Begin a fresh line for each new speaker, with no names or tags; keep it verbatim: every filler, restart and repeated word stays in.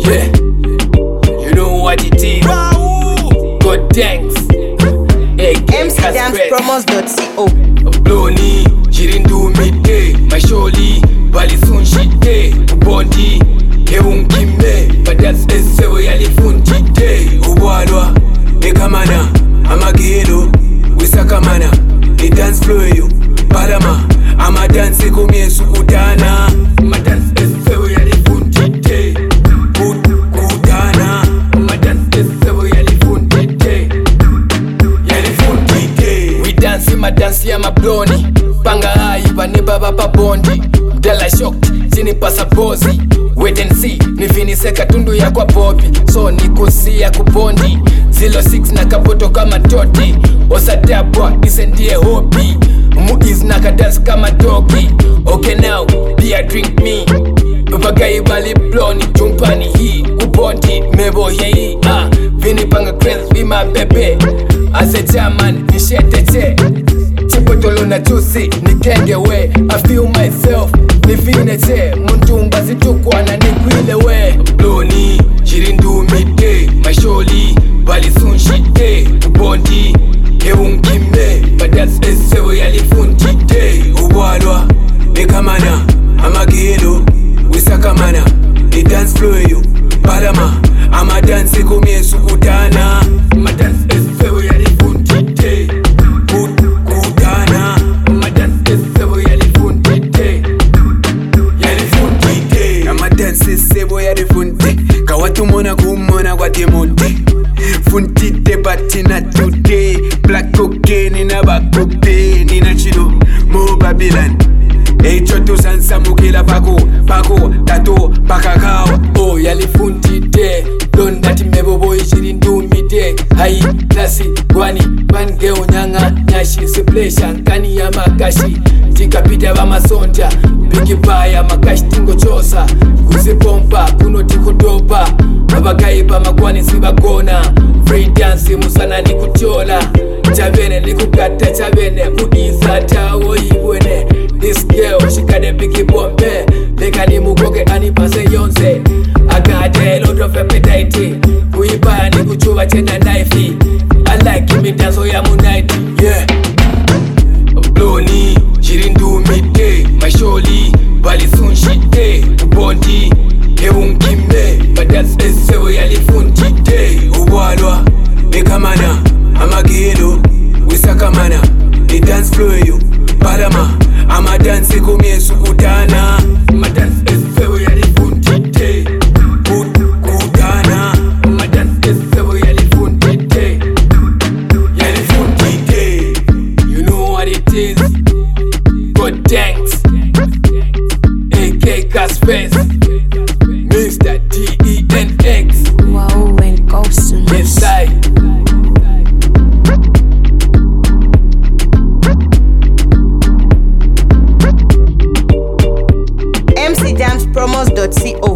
Yeah, you know what it is. God thanks.
M C Dance Promos dot co.
Bloni, Jirindu midday, my surely, Balisun shite, Bondi, Eungime, but that's the sewe yalifunti day. Ubalwa, Ekamana, Amagelo, Wisakamana, the dance floor you, Palama, Ama dance kumie sukutana, Ma dance the sewe yalifunti day. Kutana, Ma dance the sewe yalifunti day. We dance in my dance ya mabloni. Panga hai bane baba pa bondi. Dala shocked, zini pasa bozi. Wait and see, nifini seka tundu ya kwa bobi. So nikusi ya kubondi. Zero six na kapoto kama toti. Osadabwa, isendie hobi. Mugiz na kadance kama dogi. Okay now, beer drink me. Bagai bali bloni, jumpani hii. Ubondi, mebo hei. Ah, vini panga craze, vima bebe. As a German, nishetete Chipotolo na juicy, nikenge we I feel myself, nivinete Muntumba situkwa na nikwile we Bloni, Jirindu midday My surely, Balisun shite Ubondi, Eungime But that's the sewe yalifunti day Ubalwa, Ekamana Amagelo, Wisakamana The dance floor you, Palama Ama dance kumie sukutana Ma dance is sewe yalifunti day Kutana Ma dance is sewe yalifunti day Yalifunti day Ama dance is sewe yalifunti Kawatu mona kumona kwa temote Funti de batina today Black cocaine in a back cocaine in a chilo Mo Babylon Hey choto sansa mukila pako Pako, tato, pakakao Oh yalifunti day Don dati mebo boy Jirindu midday Hai, nasi, gwani, bange unyanga Nyashi, siplesha, nkani ya makashi Tika pita wa masonja Bigi baya, makashi tingo chosa Kuzi pompa, kuno tiko dopa Abagai pa magwani sibagona Free dance, musana ni kuchola Chavene, ni kukata chavene Mudiza tawo ibwene This girl, she got a biggie bombe Leka ni mugoke anipase yonze I got a lot of appetite Kuipa ni kuchuva chena knife I like me dance ya munaiti Yeah Bloni, Jirindu midday My surely, Balisun shite Ubondi, Eungime But that's the sewe yalifunti day Ubalwa, Ekamana Amagelo, Wisakamana The dance floor you, Palama Ama dance kumie sukutana Ma dance is sewe yalifunti day Kutana Ma dance is sewe yalifunti day Yalifunti day You know what it is God thanks A K Caspace Mister D E N X
Wow, and ghost
Yes I
M C Dance Promos dot co.